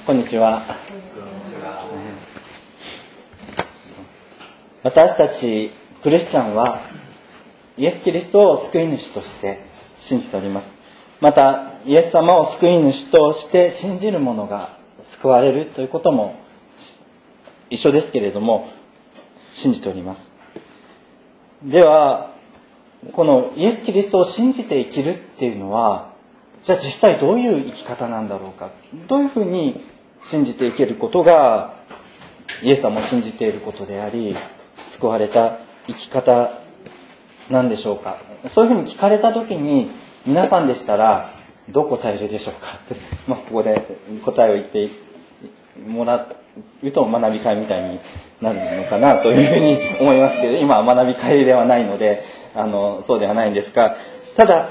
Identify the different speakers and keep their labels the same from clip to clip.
Speaker 1: こんにちは。私たちクリスチャンはイエス・キリストを救い主として信じております。またイエス様を救い主として信じる者が救われるということも一緒ですけれども信じております。ではこのイエス・キリストを信じて生きるっていうのはじゃあ実際どういう生き方なんだろうか、どういうふうに信じていけることがイエス様を信じていることであり救われた生き方なんでしょうか。そういうふうに聞かれた時に皆さんでしたらどう答えるでしょうか。ここで答えを言ってもらうと学び会みたいになるのかなというふうに思いますけど、今は学び会ではないのでそうではないんですが、ただ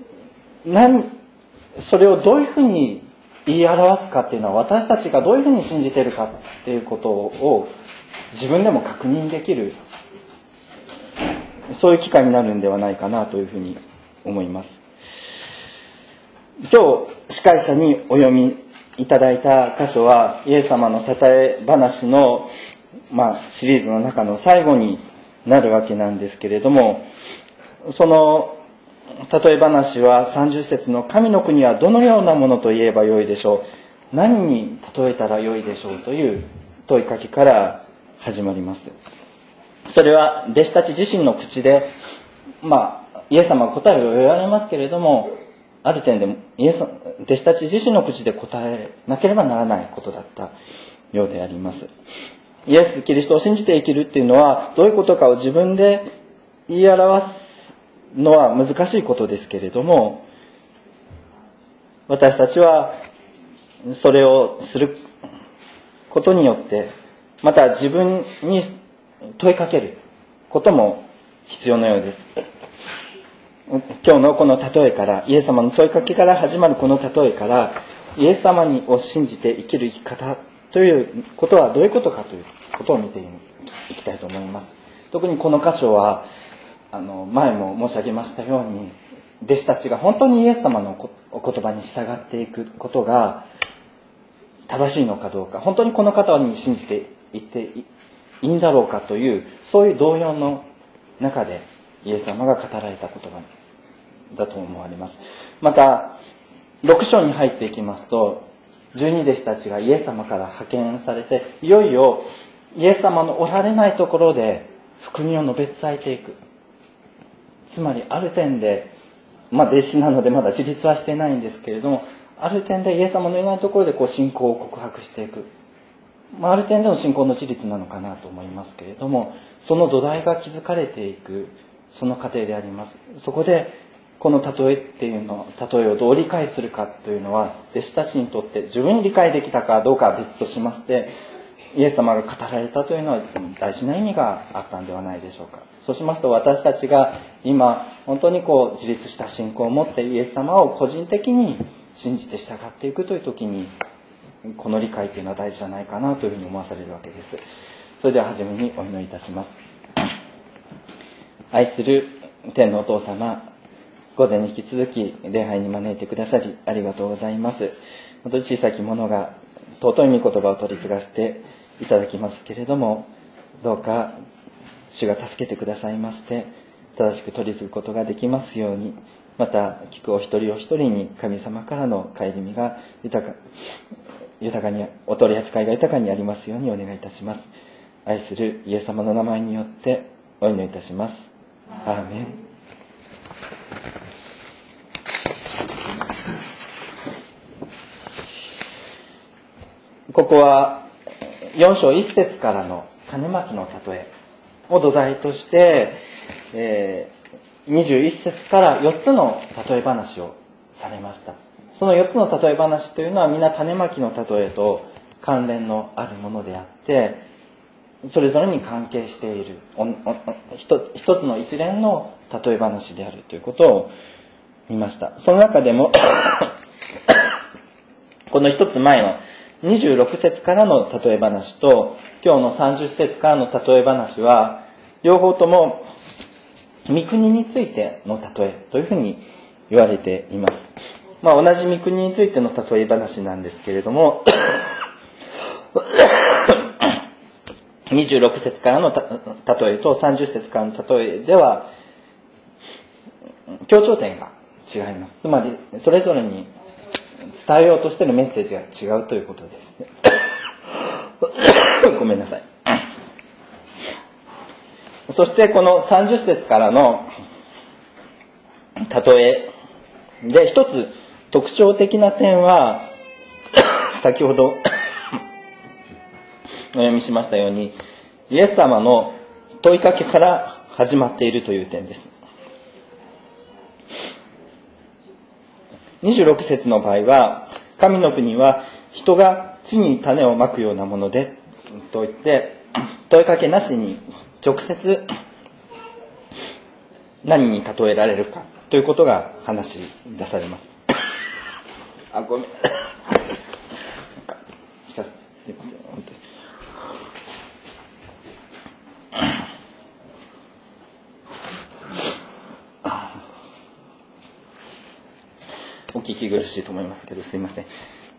Speaker 1: それをどういうふうに言い表すかっていうのは私たちがどういうふうに信じているかっていうことを自分でも確認できる、そういう機会になるんではないかなというふうに思います。今日司会者にお読みいただいた箇所はイエス様のたたえ話の、シリーズの中の最後になるわけなんですけれども、その例え話は30節の神の国はどのようなものと言えばよいでしょう、何に例えたらよいでしょうという問いかけから始まります。それは弟子たち自身の口で、イエス様が答えを言われますけれども、ある点で弟子たち自身の口で答えなければならないことだったようであります。イエス・キリストを信じて生きるっていうのはどういうことかを自分で言い表すのは難しいことですけれども、私たちはそれをすることによってまた自分に問いかけることも必要なようです。今日のこの例えから、イエス様の問いかけから始まるこの例えからイエス様を信じて生きる生き方ということはどういうことかということを見ていきたいと思います。特にこの箇所は前も申し上げましたように、弟子たちが本当にイエス様のお言葉に従っていくことが正しいのかどうか、本当にこの方に信じていっていいんだろうかという、そういう動揺の中でイエス様が語られた言葉だと思われます。また6章に入っていきますと、12弟子たちがイエス様から派遣されて、いよいよイエス様のおられないところで福音を述べ伝えていく。つまりある点で、弟子なのでまだ自立はしてないんですけれども、ある点でイエス様のいないところで信仰を告白していく、ある点での信仰の自立なのかなと思いますけれども、その土台が築かれていくその過程であります。そこでこの例えっていうの、例えをどう理解するかというのは、弟子たちにとって十分に理解できたかどうかは別としまして、イエス様が語られたというのは大事な意味があったんではないでしょうか。そうしますと私たちが今本当に自立した信仰を持ってイエス様を個人的に信じて従っていくという時に、この理解というのは大事じゃないかなというふうに思わされるわけです。それでは初めにお祈りいたします。愛する天のお父様、午前に引き続き礼拝に招いてくださりありがとうございます。本当に小さき者が尊い御言葉を取り継がせていただきますけれども、どうか主が助けてくださいまして正しく取り継ぐことができますように、また聞くお一人お一人に神様からの顧みが豊かにお取り扱いが豊かにありますようにお願いいたします。愛するイエス様の名前によってお祈りいたします。アーメン。ここは4章1節からの種まきの例えを土台として、21節から4つの例え話をされました。その4つの例え話というのは皆種まきの例えと関連のあるものであって、それぞれに関係している一つの一連の例え話であるということを見ました。その中でもこの一つ前の26節からの例え話と今日の30節からの例え話は両方とも御国についての例えというふうに言われています。同じ御国についての例え話なんですけれども 26節からの例えと30節からの例えでは強調点が違います。つまりそれぞれに伝えようとしているメッセージが違うということです。ごめんなさい。そしてこの30節からの例えで一つ特徴的な点は先ほどお読みしましたようにイエス様の問いかけから始まっているという点です。26節の場合は神の国は人が地に種をまくようなものでと言って問いかけなしに直接何に例えられるかということが話し出されます。ごめん。すいません、本当に。お聞き苦しいと思いますけど、すいません。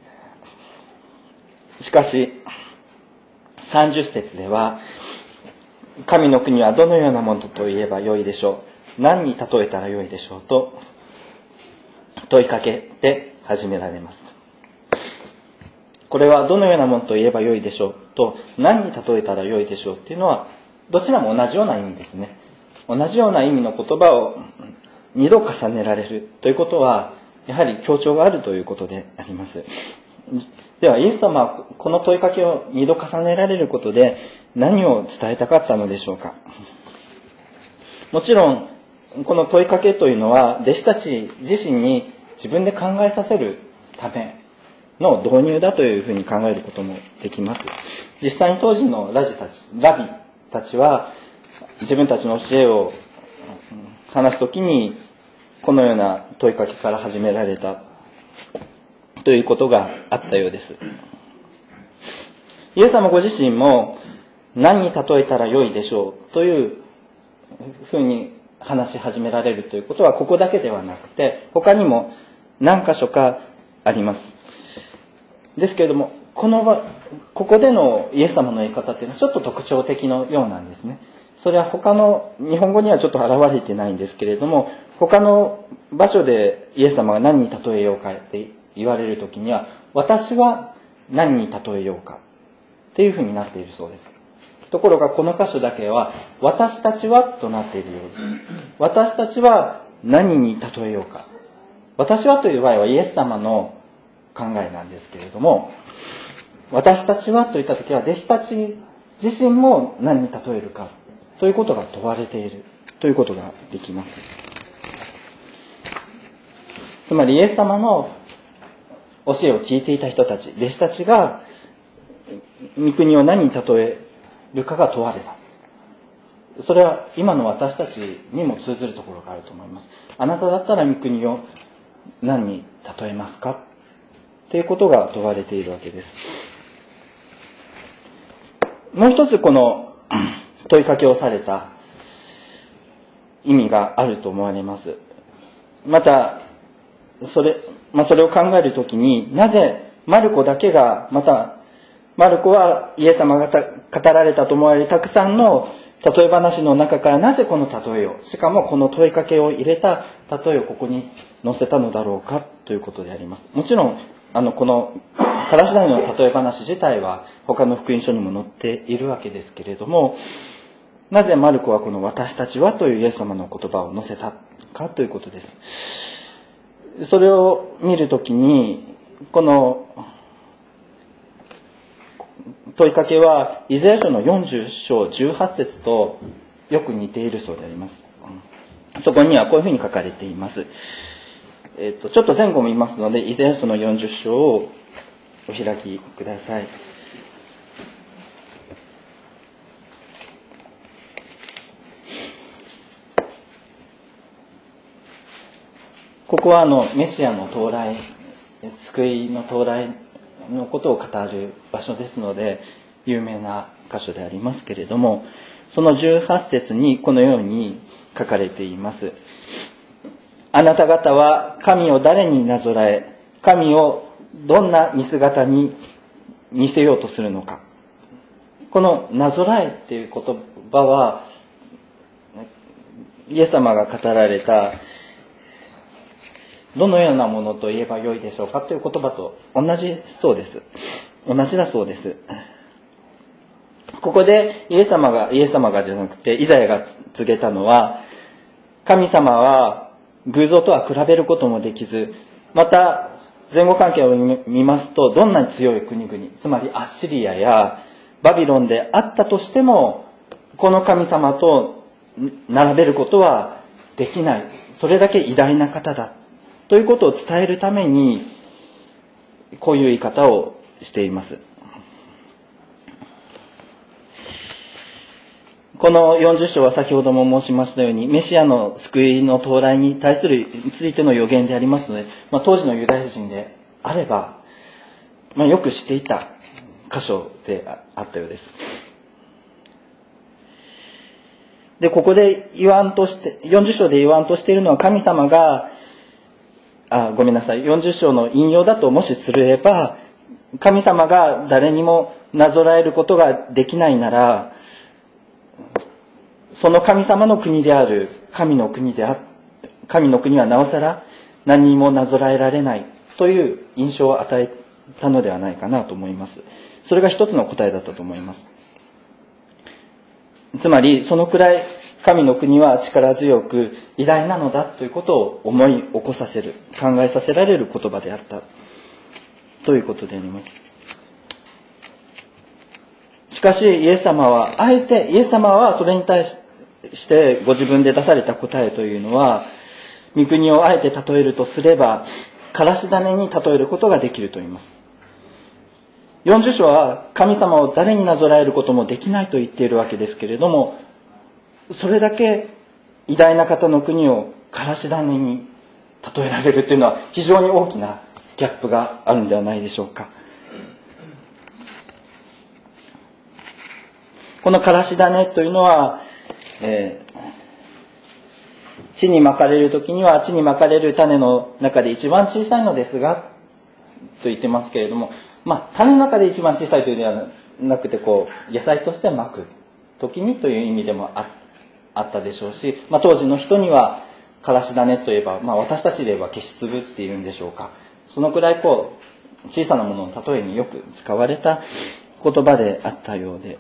Speaker 1: しかし、30節では、神の国はどのようなものと言えばよいでしょう。何に例えたらよいでしょうと問いかけて始められます。これはどのようなものと言えばよいでしょうと何に例えたらよいでしょうっていうのはどちらも同じような意味ですね。同じような意味の言葉を2度重ねられるということはやはり強調があるということであります。ではイエス様はこの問いかけを2度重ねられることで何を伝えたかったのでしょうか。もちろんこの問いかけというのは弟子たち自身に自分で考えさせるための導入だというふうに考えることもできます。実際に当時のラビたちは自分たちの教えを話すときにこのような問いかけから始められたということがあったようです。イエス様ご自身も何に例えたらよいでしょうというふうに話し始められるということはここだけではなくて他にも何箇所かあります。ですけれどもここでのイエス様の言い方っていうのはちょっと特徴的のようなんですね。それは他の日本語にはちょっと現れてないんですけれども他の場所でイエス様が何に例えようかって言われるときには私は何に例えようかっていうふうになっているそうです。ところがこの箇所だけは私たちはとなっているようです。私たちは何に例えようか。私はという場合はイエス様の考えなんですけれども私たちはといったときは弟子たち自身も何に例えるかということが問われているということができます。つまりイエス様の教えを聞いていた人たち弟子たちが御国を何に例えるかが問われた。それは今の私たちにも通ずるところがあると思います。あなただったら御国を何に例えますかということが問われているわけです。もう一つこの問いかけをされた意味があると思われます。またそれを考えるときになぜマルコだけがマルコはイエス様が語られたと思われるたくさんの例え話の中からなぜこの例えをしかもこの問いかけを入れた例えをここに載せたのだろうかということであります。もちろんこのからし種の例え話自体は他の福音書にも載っているわけですけれどもなぜマルコはこの私たちはというイエス様の言葉を載せたかということです。それを見るときにこの問いかけはイザヤ書の40章18節とよく似ているそうであります。そこにはこういうふうに書かれています。ちょっと前後見ますのでイザヤ書の40章をお開きください。ここはメシアの到来、救いの到来のことを語る場所ですので有名な箇所でありますけれどもその18節にこのように書かれています。あなた方は神を誰になぞらえ神をどんな似姿に似せようとするのか。 このなぞらえっていう言葉は、イエス様が語られたどのようなものと言えばよいでしょうかという言葉と同じだそうです。ここでイエス様がじゃなくてイザヤが告げたのは、神様は偶像とは比べることもできず、また前後関係を見ますと、どんなに強い国々、つまりアッシリアやバビロンであったとしても、この神様と並べることはできない。それだけ偉大な方だということを伝えるために、こういう言い方をしています。この40章は先ほども申しましたように、メシアの救いの到来についての予言でありますので、当時のユダヤ人であれば、よく知っていた箇所であったようです。で、ここで40章で言わんとしているのは、神様が、40章の引用だともしすれば、神様が誰にもなぞらえることができないなら、その神様の国である神の国はなおさら何にもなぞらえられないという印象を与えたのではないかなと思います。それが一つの答えだったと思います。つまりそのくらい神の国は力強く偉大なのだということを思い起こさせる、考えさせられる言葉であったということであります。しかしイエス様はそれに対してご自分で出された答えというのは、御国をあえて例えるとすれば、からし種に例えることができると言います。40章は神様を誰になぞらえることもできないと言っているわけですけれども、それだけ偉大な方の国をからし種に例えられるというのは非常に大きなギャップがあるのではないでしょうか。このからし種というのは、地にまかれるときには、地にまかれる種の中で一番小さいのですが、と言ってますけれども、種の中で一番小さいというのではなくて、野菜としてまくときにという意味でもあったでしょうし、当時の人には、からし種といえば、私たちで言えば消し粒っていうんでしょうか。そのくらい小さなものの例えによく使われた言葉であったようです。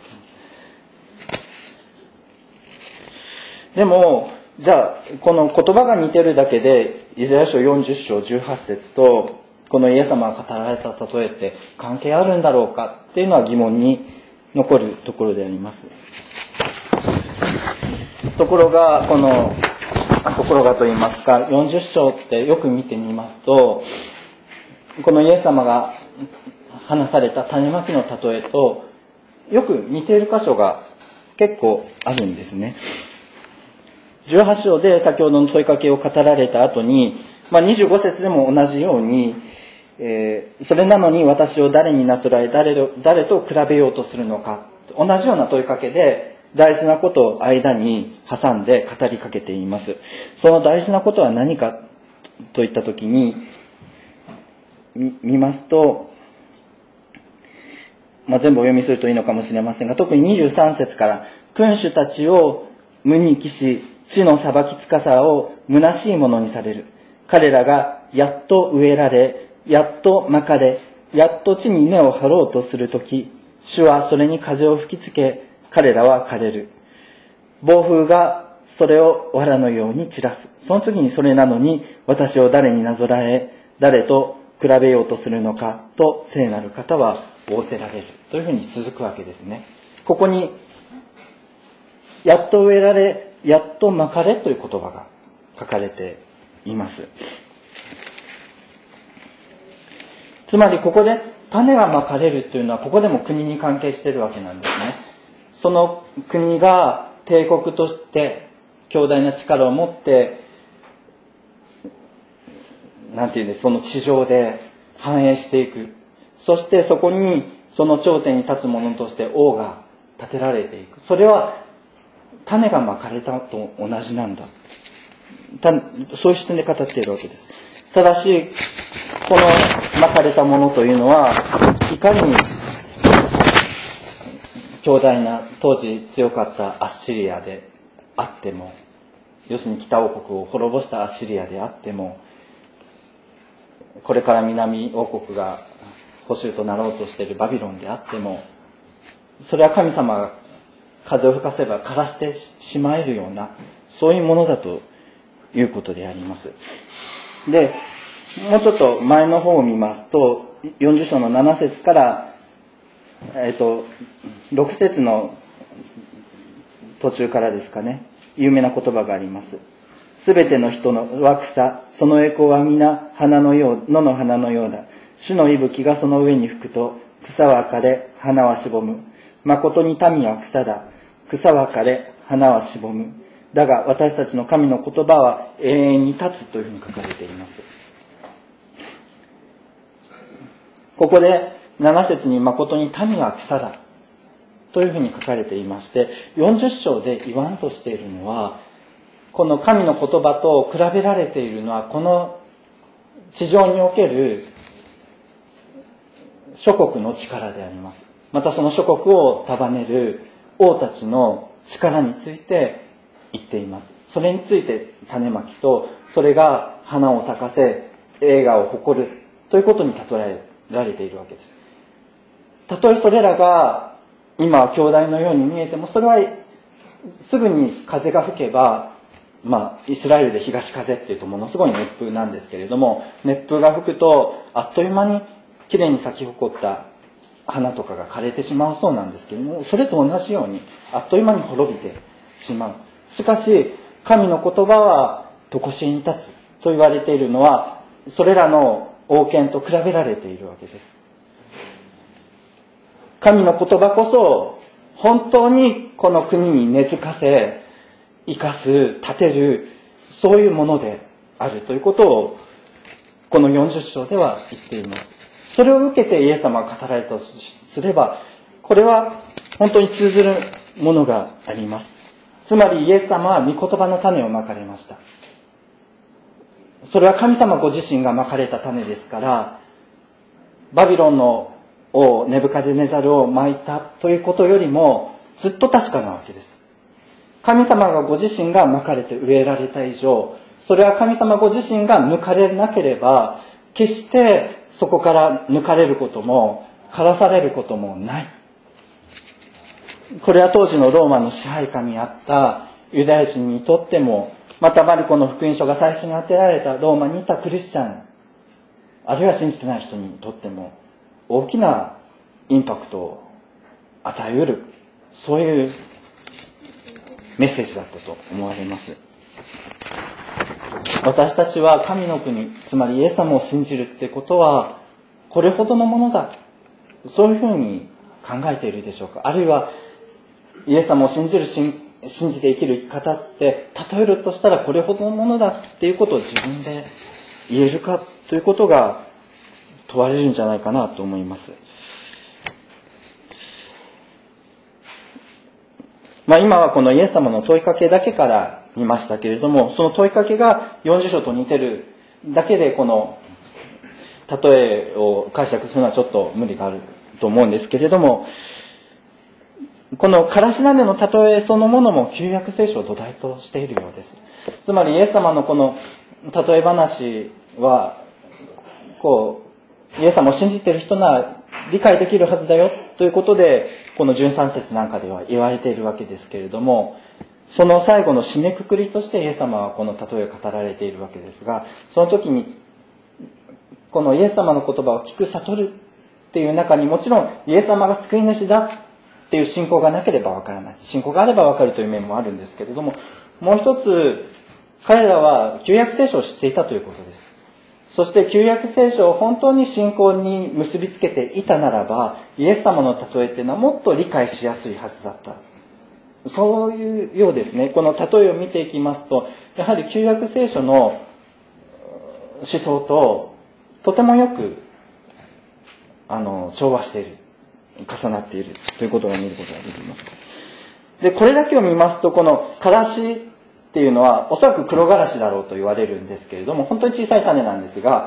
Speaker 1: でも、じゃあ、この言葉が似てるだけで、イザヤ書40章18節と、このイエス様が語られた例えって関係あるんだろうかっていうのは疑問に残るところであります。ところがと言いますか、40章ってよく見てみますと、このイエス様が話された種まきの例えとよく似ている箇所が結構あるんですね。18章で先ほどの問いかけを語られた後に、25節でも同じように、それなのに私を誰になぞらえ誰と比べようとするのか、同じような問いかけで大事なことを間に挟んで語りかけています。その大事なことは何かといったときに見ますと、全部お読みするといいのかもしれませんが、特に23節から、君主たちを無に帰し、地の裁きつかさを虚しいものにされる。彼らがやっと植えられ、やっとまかれ、やっと地に根を張ろうとするとき、主はそれに風を吹きつけ、彼らは枯れる。暴風がそれを藁のように散らす。その次にそれなのに私を誰になぞらえ、誰と比べようとするのかと聖なる方は仰せられる。というふうに続くわけですね。ここに、やっと植えられ、やっとまかれという言葉が書かれています。つまりここで種がまかれるというのはここでも国に関係しているわけなんですね。その国が帝国として強大な力を持ってその地上で繁栄していく。そしてそこにその頂点に立つ者として王が立てられていく。それは種がまかれたと同じなんだ。そういう視点で語っているわけです。ただし、このまかれたものというのは、いかに強大な当時強かったアッシリアであっても、要するに北王国を滅ぼしたアッシリアであっても、これから南王国が捕囚となろうとしているバビロンであっても、それは神様が風を吹かせば枯らしてしまえるような、そういうものだということであります。で、もうちょっと前の方を見ますと、40章の7節から、6節の途中からですかね、有名な言葉があります。すべての人のは草、その栄光は皆花のよう、野の花のようだ。主の息吹がその上に吹くと、草は枯れ、花はしぼむ。誠に民は草だ。草は枯れ、花はしぼむ。だが私たちの神の言葉は永遠に立つというふうに書かれています。ここで7節に誠に民は草だというふうに書かれていまして、40章で言わんとしているのは、この神の言葉と比べられているのは、この地上における諸国の力であります。またその諸国を束ねる王たちの力について言っています。それについて種まきと、それが花を咲かせ栄華を誇るということに例えられているわけです。たとえそれらが今は兄弟のように見えても、それはすぐに風が吹けば、イスラエルで東風っていうとものすごい熱風なんですけれども、熱風が吹くとあっという間にきれいに咲き誇った花とかが枯れてしまうそうなんですけれども、それと同じようにあっという間に滅びてしまう。しかし神の言葉は常しえに立つと言われているのは、それらの王権と比べられているわけです。神の言葉こそ本当にこの国に根付かせ、生かす、立てる、そういうものであるということをこの40章では言っています。それを受けてイエス様が語られたとすれば、これは本当に通ずるものがあります。つまりイエス様は御言葉の種をまかれました。それは神様ご自身がまかれた種ですから、バビロンの王ネブカデネザルをまいたということよりもずっと確かなわけです。神様がご自身がまかれて植えられた以上、それは神様ご自身が抜かれなければ、決してそこから抜かれることも枯らされることもない。これは当時のローマの支配下にあったユダヤ人にとっても、またマルコの福音書が最初に当てられたローマにいたクリスチャン、あるいは信じてない人にとっても大きなインパクトを与えうる、そういうメッセージだったと思われます。私たちは神の国、つまりイエス様を信じるってことはこれほどのものだ、そういうふうに考えているでしょうか。あるいはイエス様を信じて生きる生き方って例えるとしたらこれほどのものだっていうことを自分で言えるかということが問われるんじゃないかなと思います。今はこのイエス様の問いかけだけから見ましたけれども、その問いかけが40章と似てるだけでこの例えを解釈するのはちょっと無理があると思うんですけれども、このからし種の例えそのものも旧約聖書を土台としているようです。つまりイエス様のこの例え話はイエス様を信じている人なら理解できるはずだよということで、この13節なんかでは言われているわけですけれども、その最後の締めくくりとしてイエス様はこの例えを語られているわけですが、その時にこのイエス様の言葉を聞く悟るっていう中に、もちろんイエス様が救い主だっていう信仰がなければわからない、信仰があればわかるという面もあるんですけれども、もう一つ彼らは旧約聖書を知っていたということです。そして旧約聖書を本当に信仰に結びつけていたならば、イエス様の例えっていうのはもっと理解しやすいはずだった。そういうようですね。この例えを見ていきますと、やはり旧約聖書の思想ととてもよく調和している、重なっているということを見ることができます。で、これだけを見ますと、このからしっていうのはおそらく黒がらしだろうと言われるんですけれども、本当に小さい種なんですが、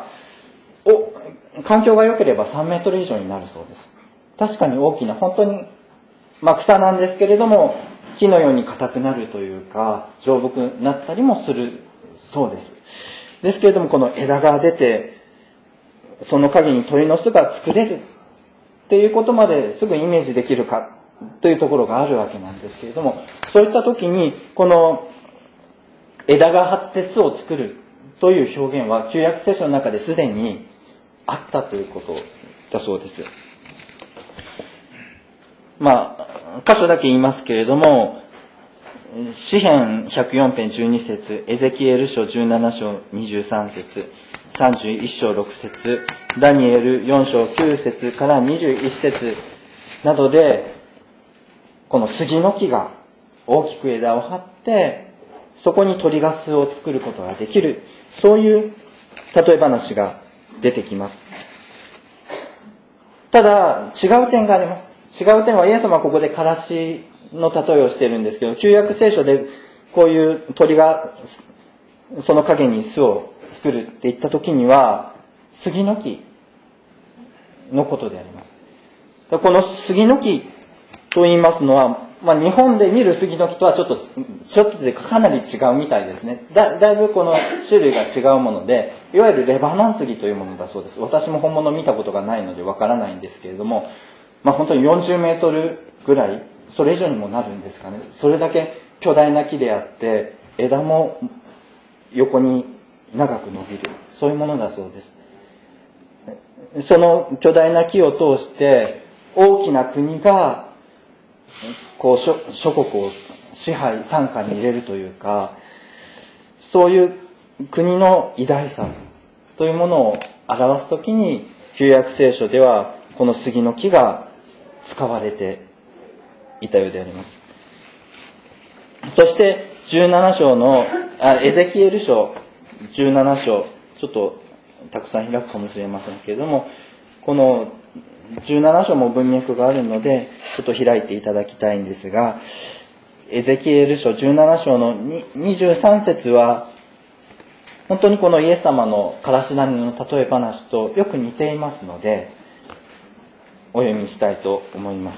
Speaker 1: 環境が良ければ3メートル以上になるそうです。確かに大きな、本当に草なんですけれども、木のように硬くなるというか、丈夫になったりもするそうです。ですけれども、この枝が出て、その陰に鳥の巣が作れるっていうことまですぐイメージできるかというところがあるわけなんですけれども、そういった時に、この枝が張って巣を作るという表現は旧約聖書の中ですでにあったということだそうです。箇所だけ言いますけれども、詩編104編12節、エゼキエル書17章23節、31章6節、ダニエル4章9節から21節などで、この杉の木が大きく枝を張って、そこに鳥が巣を作ることができる、そういう例え話が出てきます。ただ、違う点があります。違う点は、イエス様はここでカラシの例えをしているんですけど、旧約聖書でこういう鳥がその陰に巣を作るって言った時には、杉の木のことであります。この杉の木と言いますのは、日本で見る杉の木とはちょっとでかなり違うみたいですね。だいぶこの種類が違うもので、いわゆるレバノン杉というものだそうです。私も本物見たことがないのでわからないんですけれども、本当に40メートルぐらい、それ以上にもなるんですかね。それだけ巨大な木であって、枝も横に長く伸びる。そういうものだそうです。その巨大な木を通して、大きな国が諸国を支配、傘下に入れるというか、そういう国の偉大さというものを表すときに、旧約聖書ではこの杉の木が使われていたようであります。そして17章のエゼキエル書17章、ちょっとたくさん開くかもしれませんけれども、この17章も文脈があるので、ちょっと開いていただきたいんですが、エゼキエル書17章の23節は、本当にこのイエス様のからし種の例え話とよく似ていますので、お読みしたいと思います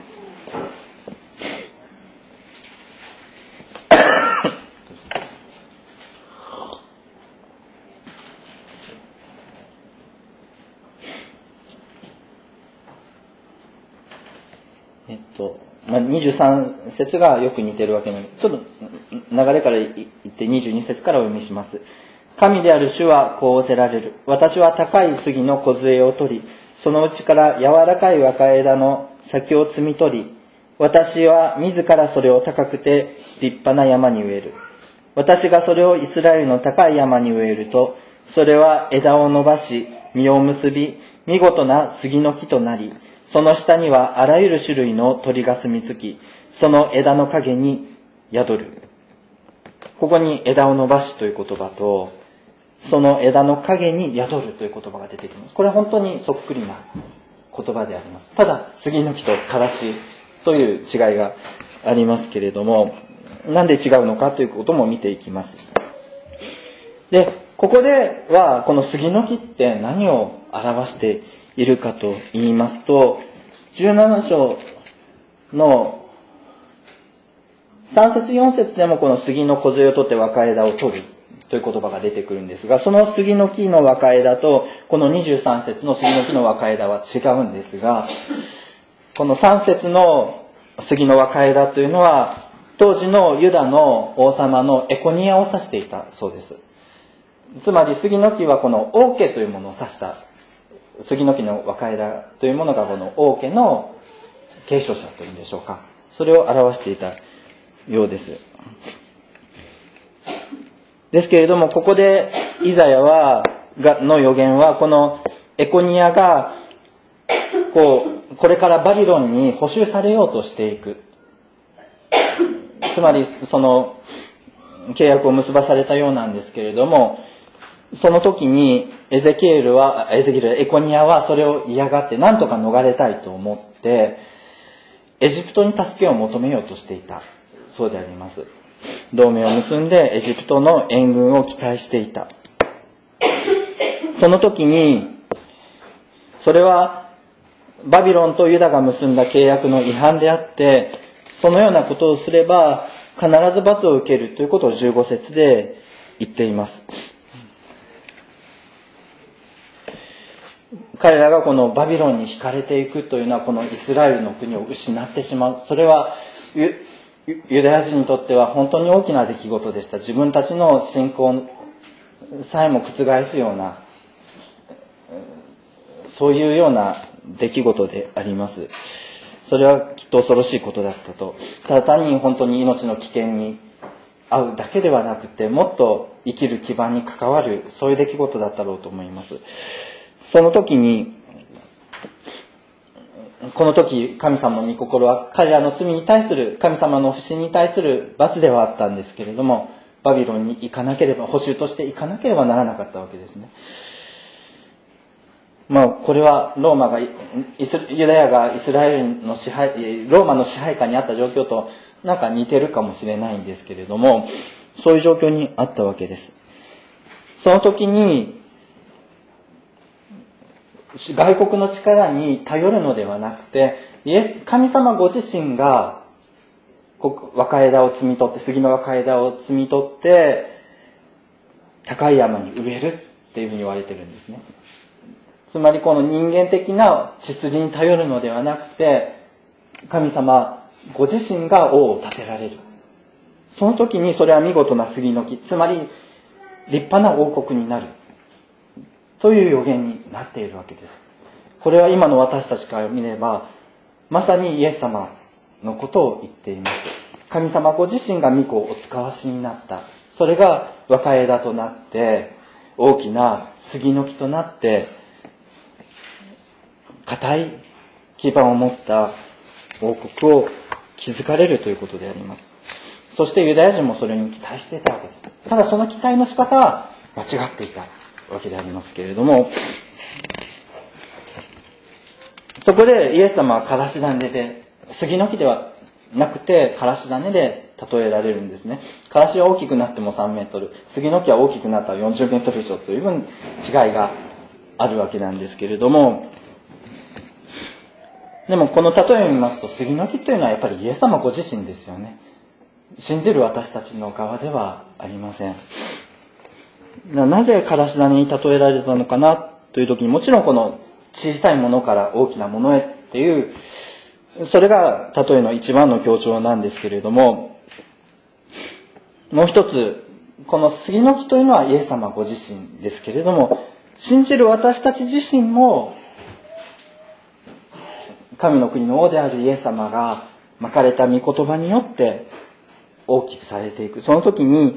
Speaker 1: 。23節がよく似ているわけなので、ちょっと流れから言って22節からお読みします。神である主はこう仰せられる。私は高い杉の梢を取り、そのうちから柔らかい若枝の先を摘み取り、私は自らそれを高くて立派な山に植える。私がそれをイスラエルの高い山に植えると、それは枝を伸ばし、実を結び、見事な杉の木となり、その下にはあらゆる種類の鳥が住み着き、その枝の陰に宿る。ここに枝を伸ばしという言葉と、その枝の陰に宿るという言葉が出てきます。これは本当にそっくりな言葉であります。ただ、杉の木とからしという違いがありますけれども、なんで違うのかということも見ていきます。で、ここではこの杉の木って何を表しているかと言いますと、17章の3節4節でもこの杉の梢を取って若枝を取るという言葉が出てくるんですが、その杉の木の若枝とこの23節の杉の木の若枝は違うんですが、この3節の杉の若枝というのは当時のユダの王様のエコニアを指していたそうです。つまり杉の木はこの王家というものを指した、杉の木の若枝というものがこの王家の継承者というんでしょうか、それを表していたようです。ですけれども、ここでイザヤの予言は、このエコニアがこれからバビロンに捕囚されようとしていく、つまりその契約を結ばされたようなんですけれども、その時にエコニアはそれを嫌がって何とか逃れたいと思ってエジプトに助けを求めようとしていたそうであります。同盟を結んでエジプトの援軍を期待していた。その時にそれはバビロンとユダが結んだ契約の違反であって、そのようなことをすれば必ず罰を受けるということを15節で言っています。彼らがこのバビロンに惹かれていくというのは、このイスラエルの国を失ってしまう。それはユダヤ人にとっては本当に大きな出来事でした。自分たちの信仰さえも覆すような、そういうような出来事であります。それはきっと恐ろしいことだったと。ただ単に本当に命の危険に遭うだけではなくて、もっと生きる基盤に関わる、そういう出来事だったろうと思います。その時に、この時神様の御心は彼らの罪に対する、神様の不信に対する罰ではあったんですけれども、バビロンに行かなければ、捕囚として行かなければならなかったわけですね。これはローマが、ユダヤがイスラエルの支配、ローマの支配下にあった状況となんか似てるかもしれないんですけれども、そういう状況にあったわけです。その時に、外国の力に頼るのではなくて、神様ご自身が若枝を摘み取って、杉の若枝を摘み取って、高い山に植えるっていうふうに言われてるんですね。つまりこの人間的な血筋に頼るのではなくて、神様ご自身が王を立てられる。その時にそれは見事な杉の木、つまり立派な王国になる。という予言になっているわけです。これは今の私たちから見れば、まさにイエス様のことを言っています。神様ご自身が御子をお使わしになった。それが若枝となって、大きな杉の木となって、固い基盤を持った王国を築かれるということであります。そしてユダヤ人もそれに期待していたわけです。ただその期待の仕方は間違っていたわけでありますけれども、そこでイエス様はからし種で、杉の木ではなくてからし種で例えられるんですね。からしは大きくなっても3メートル、杉の木は大きくなったら40メートル以上という分違いがあるわけなんですけれども、でもこの例えを見ますと、杉の木というのはやっぱりイエス様ご自身ですよね。信じる私たちの側ではありません。なぜからし種に例えられたのかなという時に、もちろんこの小さいものから大きなものへっていう、それが例えの一番の強調なんですけれども、もう一つ、この杉の木というのはイエス様ご自身ですけれども、信じる私たち自身も神の国の王であるイエス様がまかれた御言葉によって大きくされていく。その時に、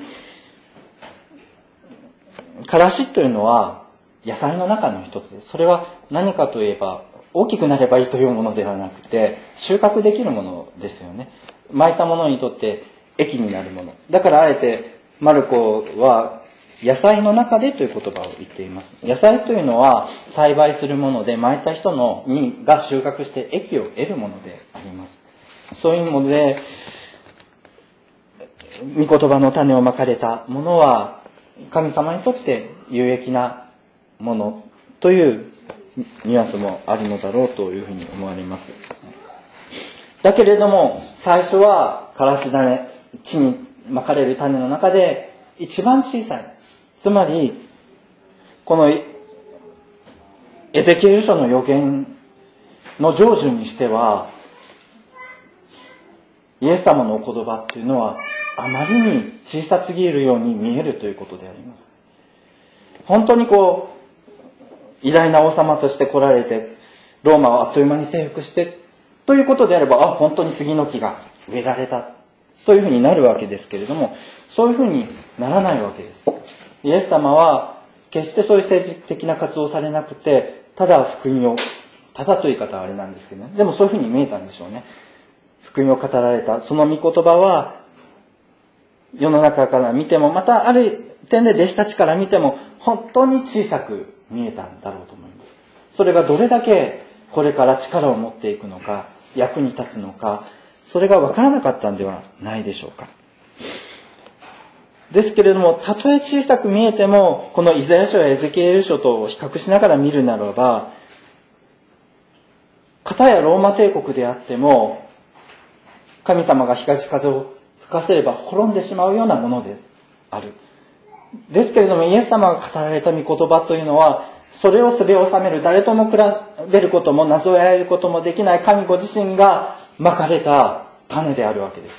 Speaker 1: からしというのは野菜の中の一つです。それは何かといえば、大きくなればいいというものではなくて、収穫できるものですよね。巻いたものにとって益になるもの。だからあえてマルコは野菜の中でという言葉を言っています。野菜というのは栽培するもので、巻いた人が収穫して益を得るものであります。そういうもので、御言葉の種をまかれたものは神様にとって有益なものというニュアンスもあるのだろうというふうに思われます。だけれども最初はからし種、地にまかれる種の中で一番小さい、つまりこのエゼキエル書の予言の成就にしては、イエス様のお言葉というのはあまりに小さすぎるように見えるということであります。本当に偉大な王様として来られて、ローマをあっという間に征服してということであれば、本当に杉の木が植えられたというふうになるわけですけれども、そういうふうにならないわけです。イエス様は決してそういう政治的な活動をされなくて、ただ福音を、ただという言い方はあれなんですけどね、でもそういうふうに見えたんでしょうね。福音を語られたその御言葉は、世の中から見ても、またある点で弟子たちから見ても本当に小さく見えたんだろうと思います。それがどれだけこれから力を持っていくのか、役に立つのか、それが分からなかったんではないでしょうか。ですけれども、たとえ小さく見えても、このイザヤ書やエゼキエル書と比較しながら見るならば、 片やローマ帝国であっても、神様が東風を吹かせれば滅んでしまうようなものである。ですけれども、イエス様が語られた御言葉というのは、それをすべを収める、誰とも比べることもなぞらえることもできない神ご自身がまかれた種であるわけです。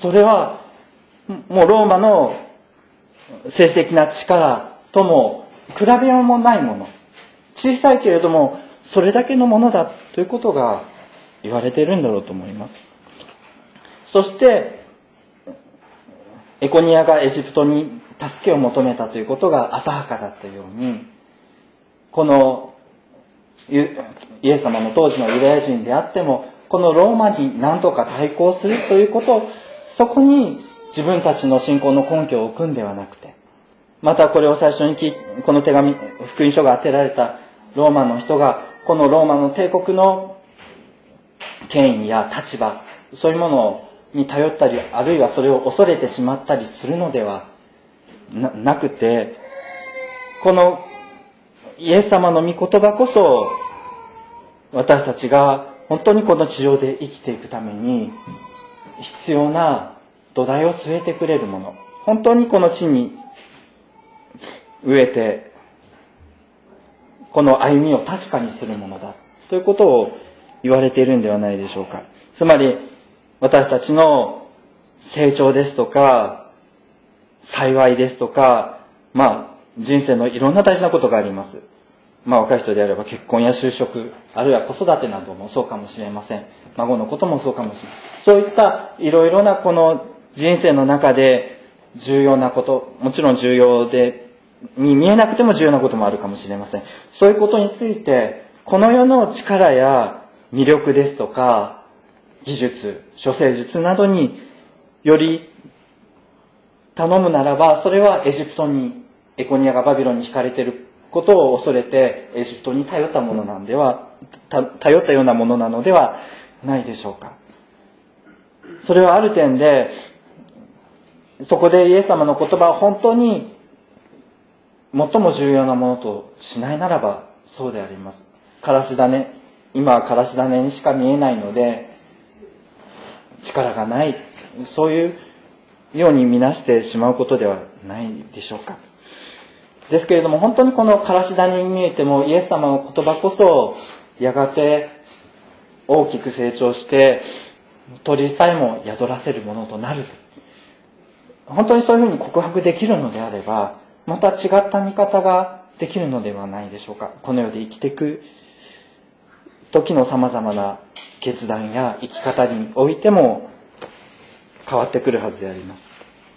Speaker 1: それはもうローマの政治的な力とも比べようもないもの、小さいけれどもそれだけのものだということが言われているんだろうと思います。そしてエコニアがエジプトに助けを求めたということが浅はかだったように、このイエス様の当時のユダヤ人であっても、このローマに何とか対抗するということ、そこに自分たちの信仰の根拠を置くんではなくて、またこれを最初にこの手紙、福音書が当てられたローマの人が、このローマの帝国の権威や立場、そういうものに頼ったり、あるいはそれを恐れてしまったりするのではなくて、このイエス様の御言葉こそ、私たちが本当にこの地上で生きていくために必要な土台を据えてくれるもの、本当にこの地に植えてこの歩みを確かにするものだということを言われているんではないでしょうか。つまり私たちの成長ですとか幸いですとか、人生のいろんな大事なことがあります。若い人であれば結婚や就職、あるいは子育てなどもそうかもしれません。孫のこともそうかもしれない。そういったいろいろなこの人生の中で重要なこと、もちろん重要でに見えなくても重要なこともあるかもしれません。そういうことについて、この世の力や魅力ですとか技術、処世術などにより頼むならば、それはエジプトに、エコニアがバビロンに惹かれていることを恐れてエジプトに頼ったようなものなのではないでしょうか。それはある点で、そこでイエス様の言葉を本当に最も重要なものとしないならばそうであります。からし種、今はからし種にしか見えないので力がない、そういうように見なしてしまうことではないでしょうか。ですけれども、本当にこのからし種に見えてもイエス様の言葉こそやがて大きく成長して鳥さえも宿らせるものとなる。本当にそういうふうに告白できるのであれば、また違った見方ができるのではないでしょうか。この世で生きていく時の様々な決断や生き方においても変わってくるはずであります。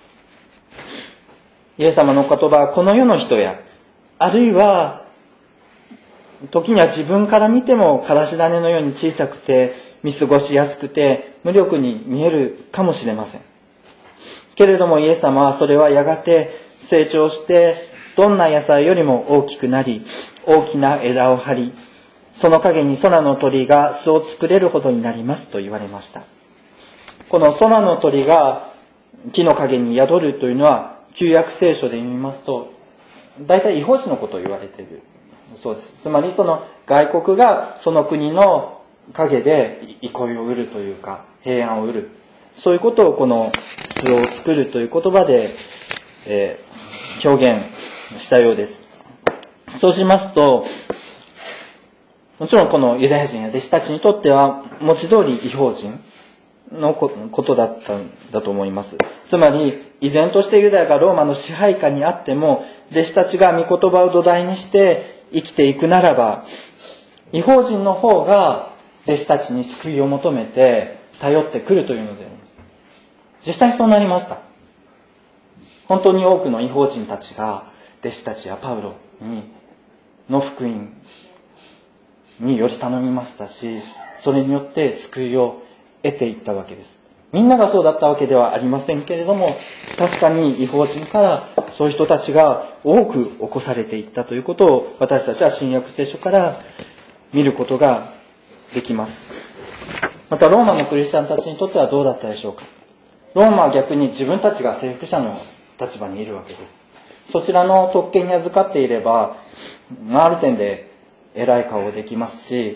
Speaker 1: イエス様の言葉はこの世の人や、あるいは時には自分から見てもからし種のように小さくて見過ごしやすくて無力に見えるかもしれません。けれどもイエス様はそれはやがて成長してどんな野菜よりも大きくなり、大きな枝を張り、その陰に空の鳥が巣を作れるほどになりますと言われました。この空の鳥が木の陰に宿るというのは、旧約聖書で読みますと大体異邦人のことを言われているそうです。つまりその外国がその国の陰で憩いを得るというか平安を得る、そういうことをこの巣を作るという言葉で、表現したようです。そうしますと、もちろんこのユダヤ人や弟子たちにとっては文字通り異邦人のことだったんだと思います。つまり依然としてユダヤがローマの支配下にあっても、弟子たちが御言葉を土台にして生きていくならば、異邦人の方が弟子たちに救いを求めて頼ってくるというのであります。実際そうなりました。本当に多くの異邦人たちが弟子たちやパウロの福音により頼みましたし、それによって救いを得ていったわけです。みんながそうだったわけではありませんけれども、確かに異邦人からそういう人たちが多く起こされていったということを私たちは新約聖書から見ることができます。またローマのクリスチャンたちにとってはどうだったでしょうか。ローマは逆に自分たちが征服者の立場にいるわけです。そちらの特権に預かっていれば、ある点で偉い顔をできますし、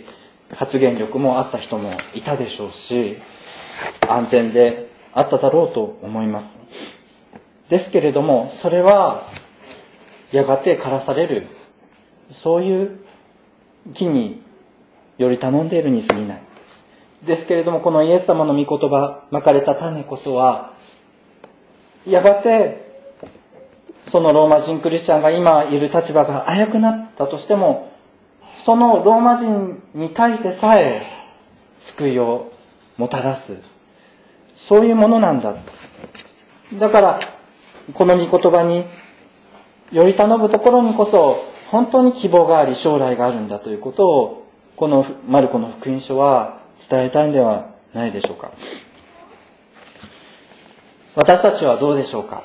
Speaker 1: 発言力もあった人もいたでしょうし、安全であっただろうと思います。ですけれども、それはやがて枯らされる、そういう木により頼んでいるに過ぎない。ですけれども、このイエス様の御言葉、まかれた種こそは、やがてそのローマ人クリスチャンが今いる立場が危くなったとしても、そのローマ人に対してさえ救いをもたらす、そういうものなんだ。だからこの御言葉により頼むところにこそ本当に希望があり将来があるんだということを、このマルコの福音書は伝えたいんではないでしょうか。私たちはどうでしょうか。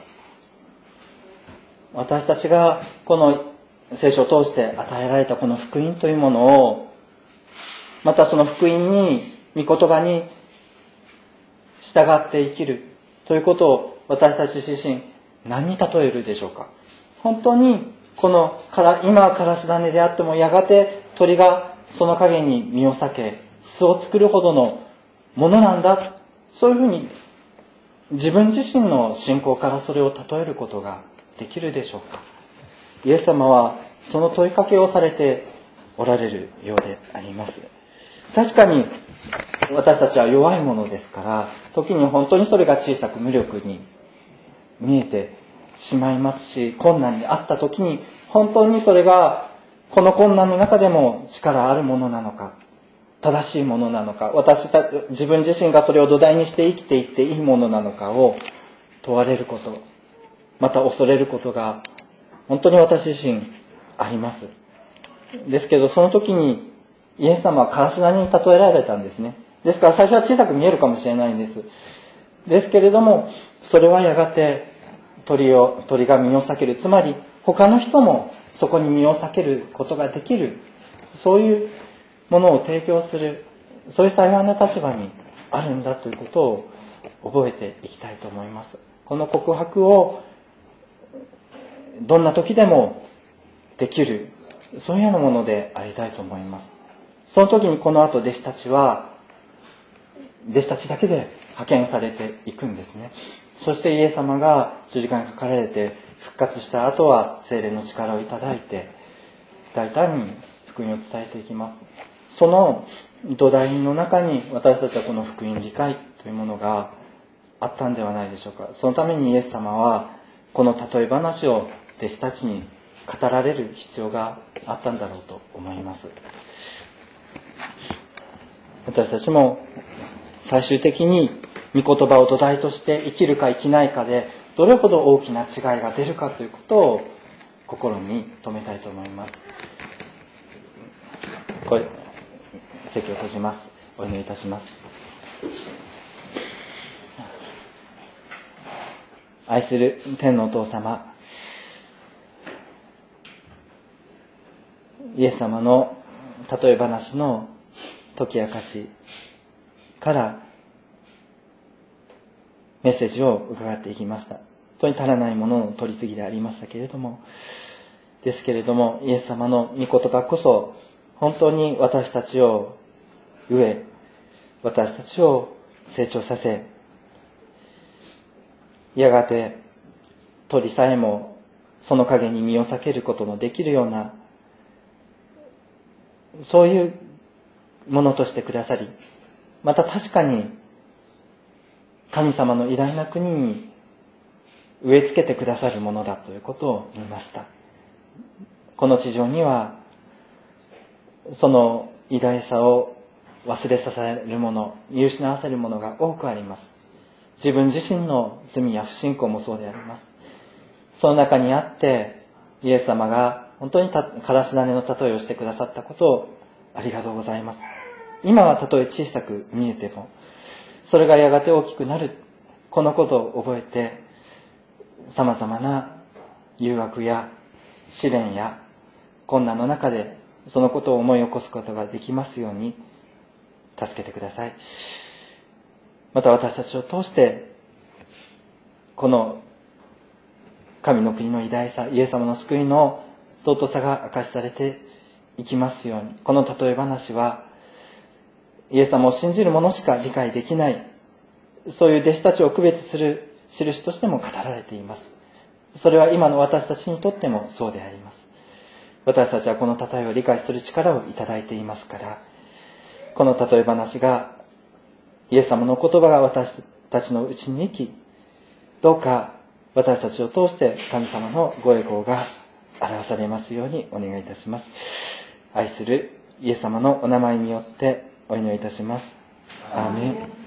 Speaker 1: 私たちがこの聖書を通して与えられたこの福音というものを、またその福音に、御言葉に従って生きるということを私たち自身何に例えるでしょうか。本当にこの今はからし種であっても、やがて鳥がその陰に身を避け巣を作るほどのものなんだ、そういうふうに自分自身の信仰からそれを例えることができるでしょうか。イエス様はその問いかけをされておられるようであります。確かに私たちは弱いものですから、時に本当にそれが小さく無力に見えてしまいますし、困難にあった時に本当にそれがこの困難の中でも力あるものなのか、正しいものなのか、自分自身がそれを土台にして生きていっていいものなのかを問われること、また恐れることが本当に私自身あります。ですけど、その時にイエス様はからし種に例えられたんですね。ですから最初は小さく見えるかもしれないんです。ですけれども、それはやがて鳥が身を避ける、つまり他の人もそこに身を避けることができる、そういうものを提供する、そういう幸いな立場にあるんだということを覚えていきたいと思います。この告白をどんな時でもできる、そういうようなものでありたいと思います。その時にこの後弟子たちだけで派遣されていくんですね。そしてイエス様が十字架にかかられて復活した後は聖霊の力をいただいて大胆に福音を伝えていきます。その土台の中に私たちはこの福音理解というものがあったんではないでしょうか。そのためにイエス様はこの例え話を弟子たちに語られる必要があったんだろうと思います。私たちも最終的に御言葉を土台として生きるか生きないかでどれほど大きな違いが出るかということを心に留めたいと思います。これ席を閉じます。お祈りいたします。愛する天のお父様、イエス様の例え話の解き明かしからメッセージを伺っていきました。本当に足らないものの取り次ぎでありましたけれども、ですけれどもイエス様の御言葉こそ本当に私たちを飢え、私たちを成長させ、やがて鳥さえもその陰に身を避けることのできるような、そういうものとしてくださり、また確かに神様の偉大な国に植え付けてくださるものだということを見ました。この地上にはその偉大さを忘れさせるもの、見失わせるものが多くあります。自分自身の罪や不信仰もそうであります。その中にあってイエス様が本当にからし種の例えをしてくださったことをありがとうございます。今はたとえ小さく見えても、それがやがて大きくなる、このことを覚えて、様々な誘惑や試練や困難の中でそのことを思い起こすことができますように助けてください。また私たちを通してこの神の国の偉大さ、イエス様の救いの尊さが明かしされていきますように、この例え話はイエス様を信じる者しか理解できない、そういう弟子たちを区別する印としても語られています。それは今の私たちにとってもそうであります。私たちはこの例えを理解する力をいただいていますから、この例え話が、イエス様の言葉が私たちのうちに生き、どうか私たちを通して神様のご栄光が表されますようにお願いいたします。愛するイエス様のお名前によってお祈りいたします。アーメン。